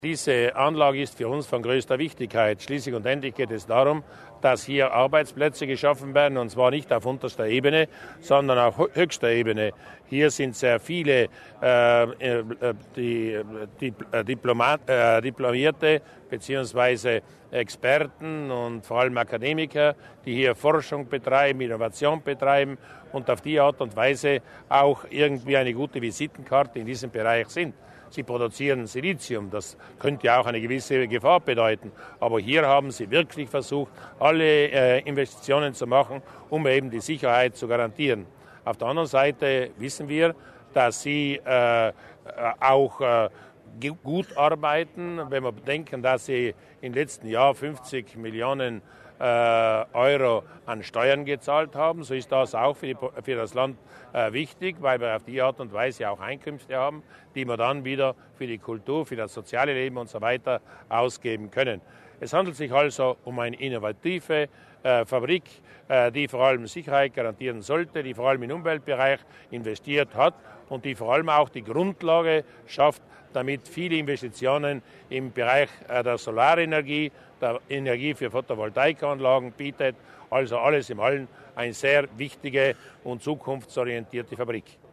Diese Anlage ist für uns von größter Wichtigkeit. Schließlich und endlich geht es darum, dass hier Arbeitsplätze geschaffen werden, und zwar nicht auf unterster Ebene, sondern auf höchster Ebene. Hier sind sehr viele Diplomierte bzw. Experten und vor allem Akademiker, die hier Forschung betreiben, Innovation betreiben und auf die Art und Weise auch irgendwie eine gute Visitenkarte in diesem Bereich sind. Sie produzieren Silizium, das könnte ja auch eine gewisse Gefahr bedeuten. Aber hier haben sie wirklich versucht, alle Investitionen zu machen, um eben die Sicherheit zu garantieren. Auf der anderen Seite wissen wir, dass sie auch gut arbeiten, wenn wir bedenken, dass sie im letzten Jahr 50 Millionen Euro an Steuern gezahlt haben. So ist das auch für das Land wichtig, weil wir auf die Art und Weise auch Einkünfte haben, die wir dann wieder für die Kultur, für das soziale Leben und so weiter ausgeben können. Es handelt sich also um eine innovative Fabrik, die vor allem Sicherheit garantieren sollte, die vor allem im Umweltbereich investiert hat und die vor allem auch die Grundlage schafft, damit viele Investitionen im Bereich der Solarenergie, der Energie für Photovoltaikanlagen bietet. Also alles in allem eine sehr wichtige und zukunftsorientierte Fabrik.